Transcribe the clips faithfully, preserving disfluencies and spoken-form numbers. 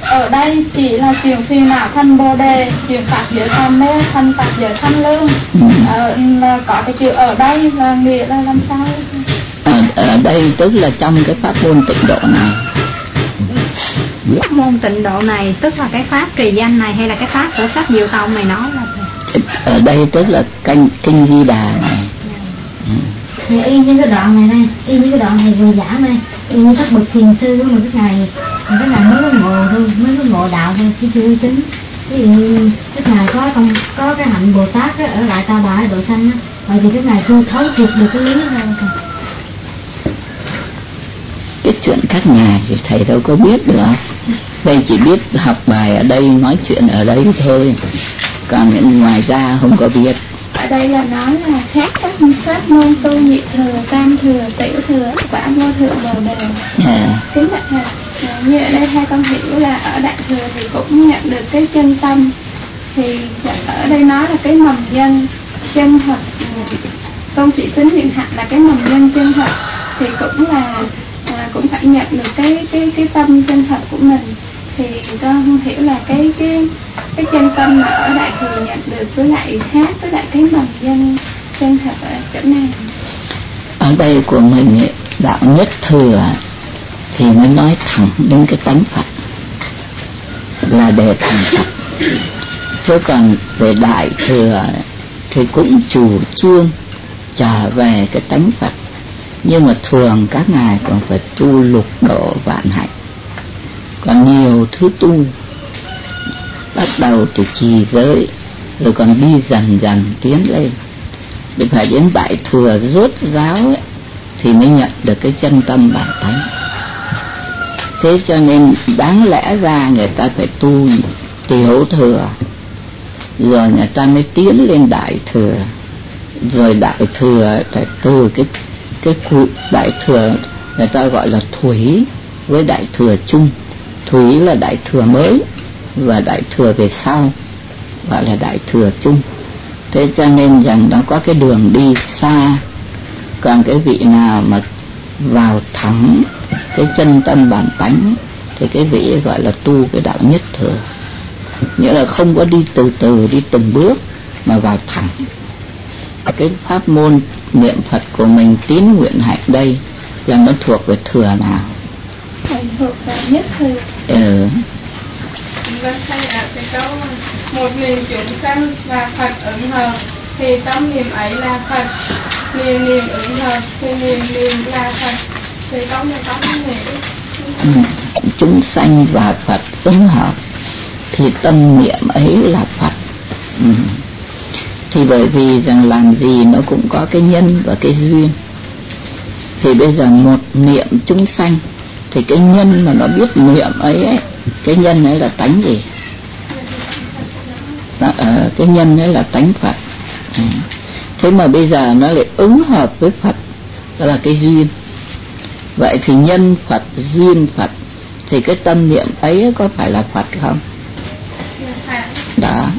ở đây chỉ là chuyển phiền não thành bồ đề, chuyển pháp giới thành mê thành pháp giới thanh lương. Ờ, là có cái chữ ở đây là nghĩa là làm sao? Ở, ở đây tức là trong cái pháp môn tịnh độ này. Pháp môn tịnh độ này tức là cái pháp trì danh này hay là cái pháp của sách Diệu Tông này nói là ở đây tức là kinh kinh Di Đà này. Ừ. Thì y như cái đoạn này đây, y như cái đoạn này vừa giảng đây, y như các bậc thiền sư mà cái ngày cái ngày mới có ngộ thôi, mới có ngộ đạo thôi, chứ chưa chứng. Ví dụ cái ngày có công có cái hạnh Bồ Tát đó, ở lại ta bà độ sanh á, vậy thì cái ngày chưa thấu triệt được cái lý thôi. Cái chuyện các ngài thì thầy đâu có biết được. Thầy chỉ biết học bài ở đây, nói chuyện ở đây thôi, còn những ngoài ra không có biết. Ở đây là nói là khác các pháp môn tu nhị thừa, tam thừa, tiểu thừa, quả vô thừa, bồ đề. Yeah. Chính là thầy. Như ở đây hai con hiểu là ở đại thừa thì cũng nhận được cái chân tâm, thì ở đây nói là cái mầm nhân chân thật. Tôn chỉ tính hiện hạnh là cái mầm nhân chân thật, thì cũng là à, cũng phải nhận được cái cái cái tâm chân thật của mình. Thì con hiểu là cái cái cái chân tâm mà ở đại thừa nhận được với lại khác với lại cái mầm nhân chân thật ở chỗ nào? Ở đây của mình ấy, đạo nhất thừa thì mới nói thẳng đến cái tánh Phật, là để thành Phật. Chứ còn về đại thừa thì cũng chủ trương trở về cái tánh Phật, nhưng mà thường các ngài còn phải tu lục độ vạn hạnh, còn nhiều thứ tu, bắt đầu từ trì giới rồi còn đi dần dần tiến lên, để phải đến đại thừa rốt ráo ấy, thì mới nhận được cái chân tâm bản tánh. Thế cho nên đáng lẽ ra người ta phải tu tiểu thừa, rồi người ta mới tiến lên đại thừa, rồi đại thừa phải từ cái cái cụ đại thừa người ta gọi là thủy với đại thừa chung. Thủy là đại thừa mới và đại thừa về sau gọi là đại thừa chung. Thế cho nên rằng nó có cái đường đi xa. Còn cái vị nào mà vào thẳng cái chân tâm bản tánh thì cái vị ấy gọi là tu cái đạo nhất thừa, nghĩa là không có đi từ từ, đi từng bước mà vào thẳng. Cái pháp môn niệm Phật của mình tín nguyện hạnh đây là nó thuộc về thừa nào? Thuộc về nhất thừa. Ừ. Vâng, thầy ạ, cái câu một niệm chúng sanh và Phật ứng hợp thì tâm niệm ấy là Phật, niệm niệm ứng hợp thì niệm niệm là Phật, thì câu này có nghĩa. Ừ. Chúng sanh và Phật ứng hợp thì tâm niệm ấy là Phật. Ừ. Thì bởi vì rằng làm gì nó cũng có cái nhân và cái duyên. Thì bây giờ một niệm chúng sanh thì cái nhân mà nó biết niệm ấy, ấy cái nhân ấy là tánh gì? Đó, ờ, cái nhân ấy là tánh Phật. Ừ. Thế mà bây giờ nó lại ứng hợp với Phật, đó là cái duyên. Vậy thì nhân Phật, duyên Phật, thì cái tâm niệm ấy có phải là Phật không? Đó.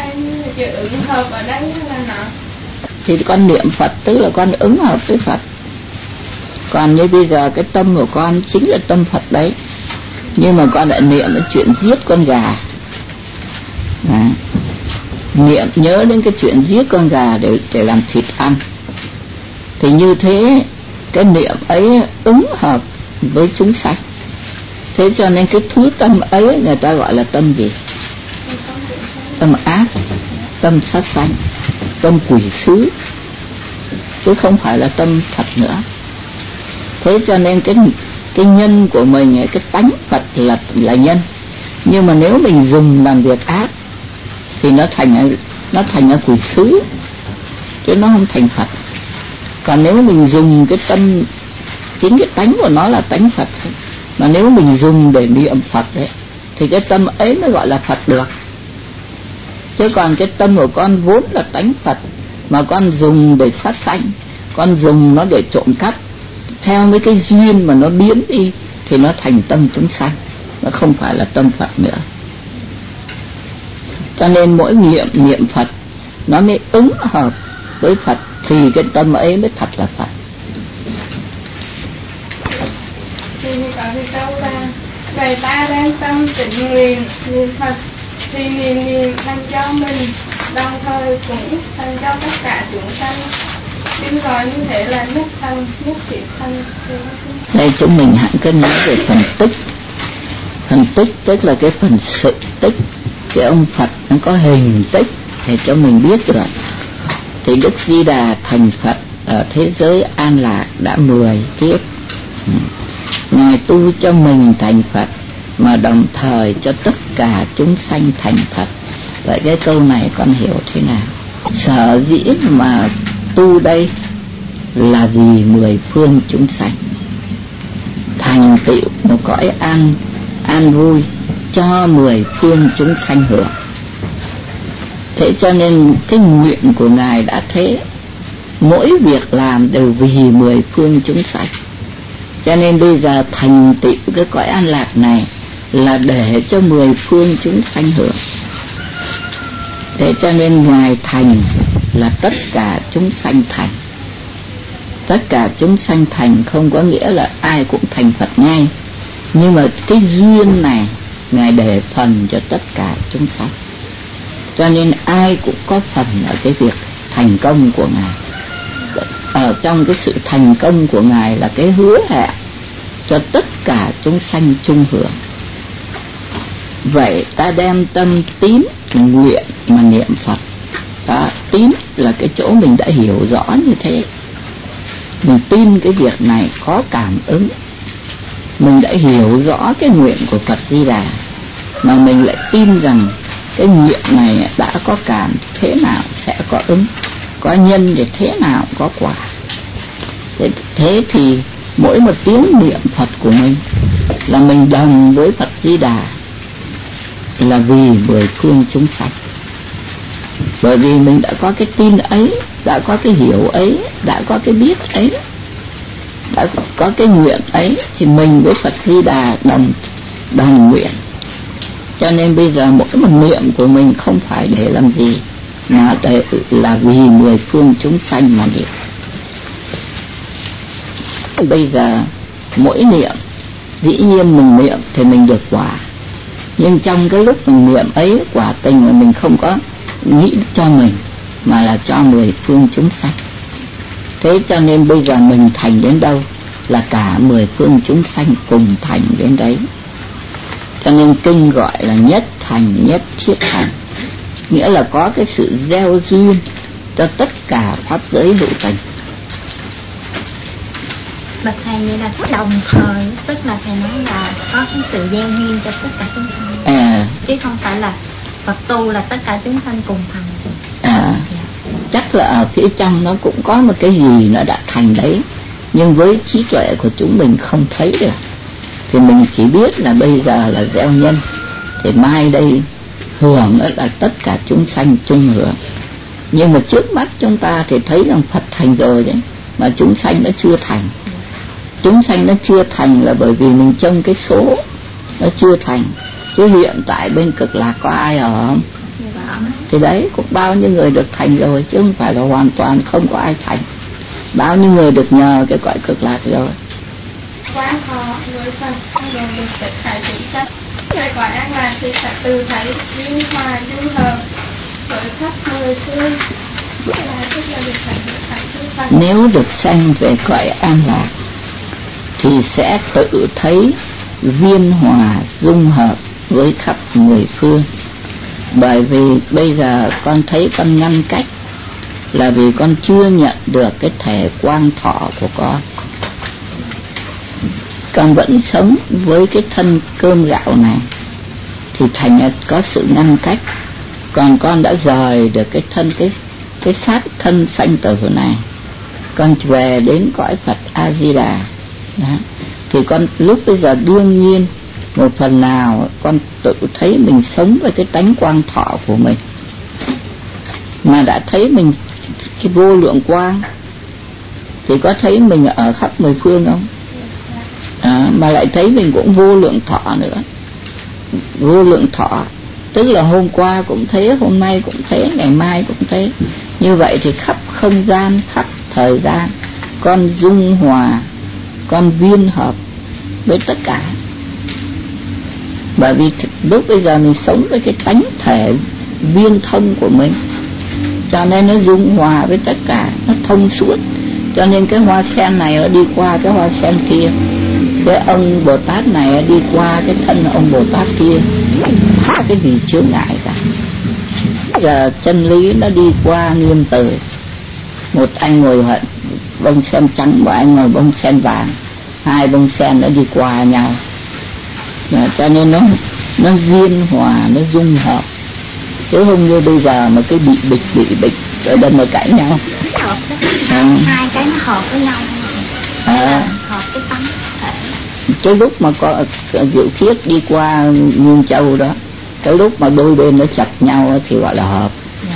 Thì con niệm Phật tức là con ứng hợp với Phật. Còn như bây giờ cái tâm của con chính là tâm Phật đấy, nhưng mà con lại niệm cái chuyện giết con gà. Đó. Niệm nhớ đến cái chuyện giết con gà để, để làm thịt ăn. Thì như thế cái niệm ấy ứng hợp với chúng sanh. Thế cho nên cái thứ tâm ấy người ta gọi là tâm gì? Tâm ác, tâm sát sanh, tâm quỷ sứ, chứ không phải là tâm Phật nữa. Thế cho nên cái cái nhân của mình, cái tánh Phật là là nhân, nhưng mà nếu mình dùng làm việc ác thì nó thành nó thành là quỷ sứ, chứ nó không thành Phật. Còn nếu mình dùng cái tâm, chính cái tánh của nó là tánh Phật, mà nếu mình dùng để niệm Phật đấy thì cái tâm ấy mới gọi là Phật được. Chứ còn cái tâm của con vốn là tánh Phật mà con dùng để sát sanh, con dùng nó để trộm cắp, theo mấy cái duyên mà nó biến đi thì nó thành tâm chúng sanh, nó không phải là tâm Phật nữa. Cho nên mỗi niệm niệm Phật nó mới ứng hợp với Phật thì cái tâm ấy mới thật là Phật. Thì có cái câu là Vậy ta đang tâm tịnh nguyện niệm Phật thì niệm niệm thành cho mình, đồng thời cũng thành cho tất cả chúng sanh. Xin gọi như thế là nhất thân, nhất thiết thân. Đây chúng mình hẳn cứ nói về phần tích. Phần tích tức là cái phần sự tích. Cái ông Phật nó có hình tích để cho mình biết được. Thì Đức Di Đà thành Phật ở thế giới An Lạc đã mười kiếp. Ngài tu cho mình thành Phật, mà đồng thời cho tất cả chúng sanh thành Phật. Vậy cái câu này con hiểu thế nào? Sở dĩ mà tu đây là vì mười phương chúng sanh thành tựu một cõi an an vui cho mười phương chúng sanh hưởng. Thế cho nên cái nguyện của Ngài đã thế, mỗi việc làm đều vì mười phương chúng sanh. Cho nên bây giờ thành tựu cái cõi an lạc này là để cho mười phương chúng sanh hưởng. Thế cho nên Ngài thành là tất cả chúng sanh thành. Tất cả chúng sanh thành không có nghĩa là ai cũng thành Phật ngay, nhưng mà cái duyên này Ngài để phần cho tất cả chúng sanh. Cho nên ai cũng có phần ở cái việc thành công của Ngài. Ở trong cái sự thành công của Ngài là cái hứa hẹn cho tất cả chúng sanh chung hưởng. Vậy ta đem tâm tín nguyện mà niệm Phật. Đó, tín là cái chỗ mình đã hiểu rõ như thế. Mình tin cái việc này có cảm ứng, mình đã hiểu rõ cái nguyện của Phật Di Đà, mà mình lại tin rằng cái nguyện này đã có cảm thế nào sẽ có ứng, có nhân thì thế nào có quả. Thế, thế thì mỗi một tiếng niệm Phật của mình là mình đồng với Phật Di Đà, là vì mười phương chúng sanh. Bởi vì mình đã có cái tin ấy, đã có cái hiểu ấy, đã có cái biết ấy, đã có cái nguyện ấy, thì mình với Phật Di Đà đồng đồng nguyện. Cho nên bây giờ mỗi một niệm của mình không phải để làm gì, mà để là vì mười phương chúng sanh mà niệm. Bây giờ mỗi niệm, dĩ nhiên mình niệm thì mình được quả, nhưng trong cái lúc mình niệm ấy, quả tình là mình không có nghĩ cho mình, mà là cho mười phương chúng sanh. Thế cho nên bây giờ mình thành đến đâu là cả mười phương chúng sanh cùng thành đến đấy. Cho nên kinh gọi là nhất thành nhất thiết thành, nghĩa là có cái sự gieo duyên cho tất cả pháp giới hữu tình. Bạch thầy, vậy là đồng thời, tức là thầy nói là có cái sự gieo duyên cho tất cả chúng sanh, à, chứ không phải là Phật tu là tất cả chúng sanh cùng thành. À, chắc là ở phía trong nó cũng có một cái gì nó đã thành đấy, nhưng với trí tuệ của chúng mình không thấy được. Thì mình chỉ biết là bây giờ là gieo nhân, thì mai đây hưởng là tất cả chúng sanh chung hưởng. Nhưng mà trước mắt chúng ta thì thấy rằng Phật thành rồi đấy, mà chúng sanh nó chưa thành. Chúng sanh nó chưa thành là bởi vì mình trông cái số nó chưa thành. Chứ hiện tại bên Cực Lạc có ai ở không? Thì đấy, cũng bao nhiêu người được thành rồi, chứ không phải là hoàn toàn không có ai thành. Bao nhiêu người được nhờ cái cõi Cực Lạc rồi. Quán thọ với Phật đều được tất cả chúng sanh. Người cõi An Lạc thì sẽ từ thấy dung hòa dung hợp với khắp mười phương. Nếu được sanh về cõi An Lạc thì sẽ tự thấy viên hòa dung hợp với khắp mười phương. Bởi vì bây giờ con thấy con ngăn cách là vì con chưa nhận được cái thể quang thọ của con. Con vẫn sống với cái thân cơm gạo này thì thành ra có sự ngăn cách. Còn con đã rời được cái thân cái cái xác thân sanh tử này, con về đến cõi Phật A Di Đà. Đó. Thì con lúc bây giờ đương nhiên một phần nào con tự thấy mình sống với cái tánh quang thọ của mình, mà đã thấy mình cái vô lượng quang thì có thấy mình ở khắp mười phương không? À, mà lại thấy mình cũng vô lượng thọ nữa. Vô lượng thọ tức là hôm qua cũng thế, hôm nay cũng thế, ngày mai cũng thế. Như vậy thì khắp không gian, khắp thời gian con dung hòa, con viên hợp với tất cả. Bởi vì lúc bây giờ mình sống với cái tánh thể viên thông của mình, cho nên nó dung hòa với tất cả, nó thông suốt. Cho nên cái hoa sen này nó đi qua cái hoa sen kia, cái ông Bồ Tát này đi qua cái thân ông Bồ Tát kia, phá cái gì chướng ngại cả. Giờ chân lý nó đi qua nghiêm từ. Một anh ngồi hận bông sen trắng, một anh ngồi bông sen vàng, hai bông sen nó đi qua nhau. Và cho nên nó nó viên hòa, nó dung hợp, chứ không như bây giờ mà cái bị bịch bị bịch ở đây mà cãi nhau. Hợp đó. À. Hai cái nó hợp với nhau. À. Hợp cái tánh. Cái lúc mà có Diệu Khiết đi qua Nguyên Châu đó, cái lúc mà đôi bên nó chặt nhau thì gọi là hợp.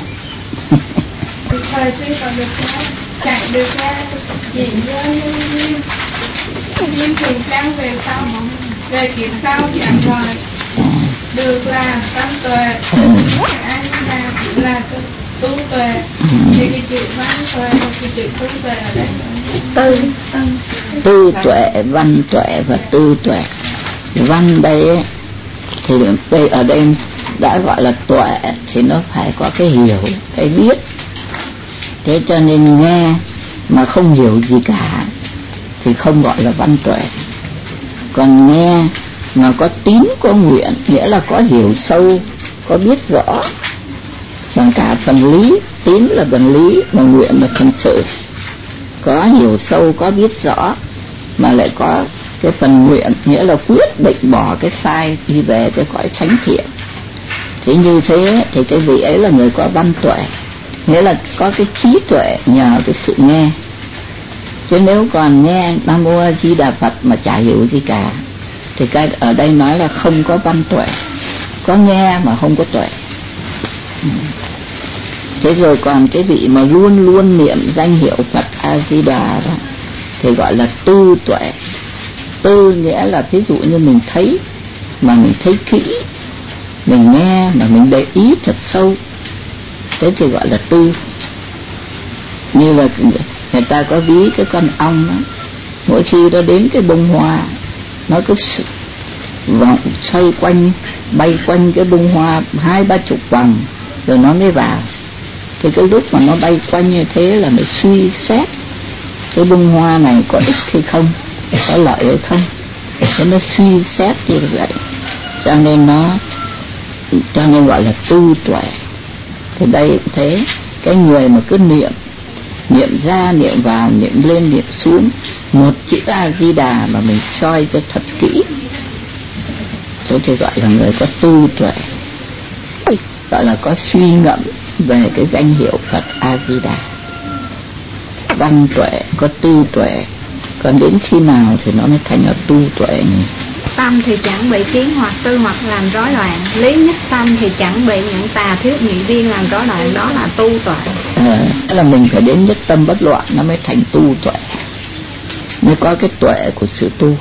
Thời tuy còn được chạy được ra chỉ với Duyên Duyên thường sang về sau, về kiếp sau chẳng rồi được là tâm tuệ, anh là là tu tuệ, thì cái chữ văn tuệ và cái chữ tu tuệ ở đây tư tư tuệ, văn tuệ và tư tuệ. Văn đây thì đây ở đây đã gọi là tuệ thì nó phải có cái hiểu, cái biết. Thế cho nên nghe mà không hiểu gì cả thì không gọi là văn tuệ. Còn nghe mà có tín có nguyện, nghĩa là có hiểu sâu, có biết rõ bằng cả phần lý. Tín là phần lý mà nguyện là phần sự. Có hiểu sâu, có biết rõ mà lại có cái phần nguyện, nghĩa là quyết định bỏ cái sai đi về cái cõi thánh thiện. Thế như thế thì cái vị ấy là người có văn tuệ, nghĩa là có cái trí tuệ nhờ cái sự nghe. Chứ nếu còn nghe Nam Mô A Di Đà Phật mà chả hiểu gì cả thì cái ở đây nói là không có văn tuệ, có nghe mà không có tuệ. Thế rồi còn cái vị mà luôn luôn niệm danh hiệu Phật A Di Đà đó thì gọi là tư tuệ. Tư nghĩa là ví dụ như mình thấy mà mình thấy kỹ, mình nghe mà mình để ý thật sâu, thế thì gọi là tư. Như là người ta có ví cái con ong đó, mỗi khi nó đến cái bông hoa nó cứ vòng xoay quanh, bay quanh cái bông hoa hai ba chục vòng rồi nó mới vào. Thì cái lúc mà nó bay quanh như thế là nó suy xét cái bông hoa này có ích hay không, có lợi hay không, thế nó suy xét như vậy. Cho nên nó cho nên gọi là tư tuệ. Thì đây thế, cái người mà cứ niệm niệm ra niệm vào, niệm lên niệm xuống một chữ A Di Đà mà mình soi cho thật kỹ, thế thì gọi là người có tư tuệ, gọi là có suy ngẫm về cái danh hiệu Phật A Di Đà. Văn tuệ, có tư tuệ, còn đến khi nào thì nó mới thành là tu tuệ nhỉ? Tâm thì chẳng bị kiến hoặc tư hoặc làm rối loạn, lý nhất tâm thì chẳng bị những tà thuyết nhị viên làm rối loạn, đó là tu tuệ. À, là mình phải đến nhất tâm bất loạn nó mới thành tu tuệ, mới có cái tuệ của sự tu.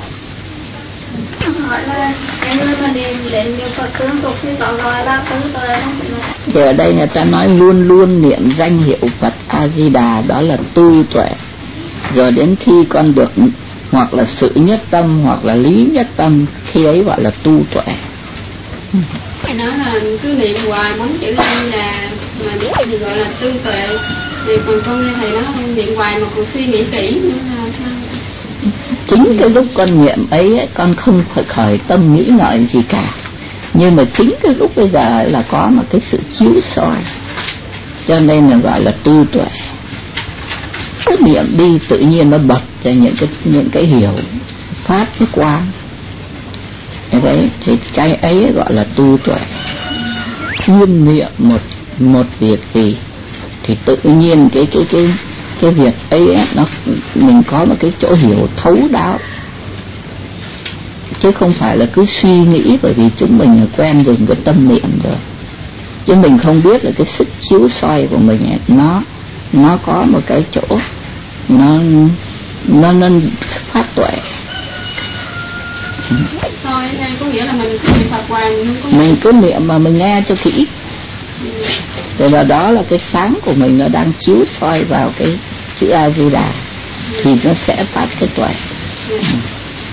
Hỏi là cái người mà niệm đến niệm Phật tương tục thì có gọi là tư tuệ không? Thì ở đây người ta nói luôn luôn niệm danh hiệu Phật A Di Đà, đó là tu tuệ. Rồi đến khi con được hoặc là sự nhất tâm hoặc là lý nhất tâm, khi ấy gọi là tu tuệ. Thầy nói là cứ niệm hoài bốn chữ A Di Đà mà biết thì gọi là tư tuệ. Thì còn con nghe thầy nói niệm hoài mà còn suy nghĩ kỹ nữa là sao? Chính cái lúc con niệm ấy con không phải khởi tâm nghĩ ngợi gì cả, nhưng mà chính cái lúc bây giờ là có một cái sự chiếu soi, cho nên là gọi là tư tuệ. Cái niệm đi tự nhiên nó bật ra những cái những cái hiểu, phát cái quang. Đấy thì cái ấy gọi là tu tuệ. Chuyên niệm một một việc gì thì tự nhiên cái cái cái cái việc ấy nó mình có một cái chỗ hiểu thấu đáo, chứ không phải là cứ suy nghĩ, bởi vì chúng mình là quen dùng cái tâm niệm rồi, chứ mình không biết là cái sức chiếu soi của mình ấy, nó nó có một cái chỗ nó nó nó phát tuệ. Soi đây có nghĩa là mình cứ niệm Phật hoài, mình cứ niệm mà mình nghe cho kỹ. Rồi là đó là cái sáng của mình nó đang chiếu soi vào cái chữ A Di Đà thì nó sẽ phát cái tuệ.